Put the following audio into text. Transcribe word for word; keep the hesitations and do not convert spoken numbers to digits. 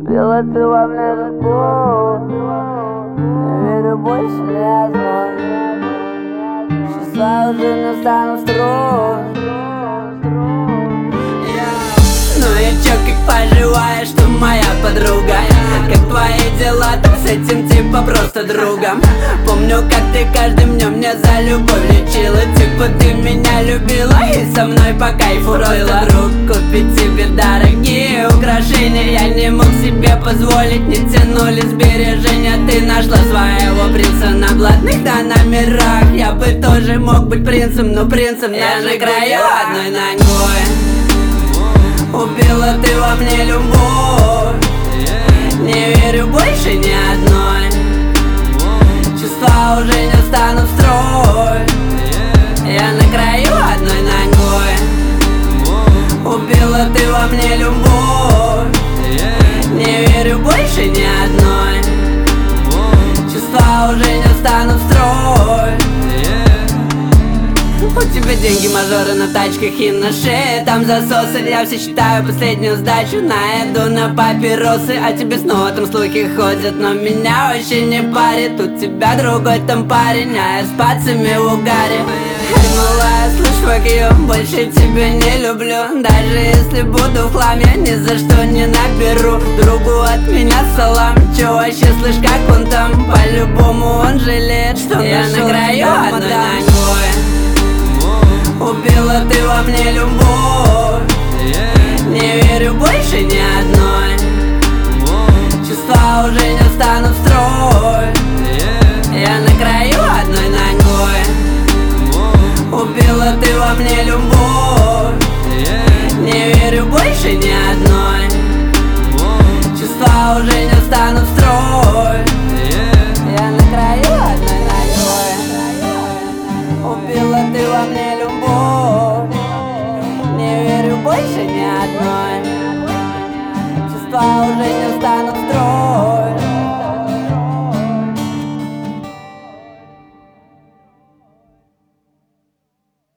Убила ты во мне любовь, не верю больше ни одной. Числа уже не стану строить. Ну и чё, как поживаешь, ты моя подруга? Как твои дела, там с этим типа просто другом? Помню, как ты каждым днем мне за любовь лечила. Типа ты меня любила и со мной по кайфу рыла. Друг, купить тебе дорогие украшения я не мог себе позволить, не тянули сбережения. Ты нашла своего принца на блатных да номерах. Я бы тоже мог быть принцем, но принцем я на краю одной ногой. Убила ты во мне любовь, не верю больше ни одной. Чувства уже не станут строить. Я на краю одной ногой. Убила ты во мне любовь, не верю больше ни одной. Чувства уже не станут строить. У тебя деньги, мажоры на тачках и на шее, там засосы. Я все считаю последнюю сдачу на еду, на папиросы. А тебе снова там слухи ходят, но меня вообще не парит. У тебя другой там парень, а я с пацами в угаре. Эй, малая, слышь, fuck you, больше тебя не люблю. Даже если буду в хламе, ни за что не наберу. Другу от меня салам, чё вообще, слышь, как он там? По-любому он жалеет, что я на краю одной ногой. Убила ты во мне любовь, не верю больше ни одной. Чувства уже не станут строить. Я на краю одной ногой. Убила ты во мне любовь, не верю больше ни одной. Чувства уже не станут строить.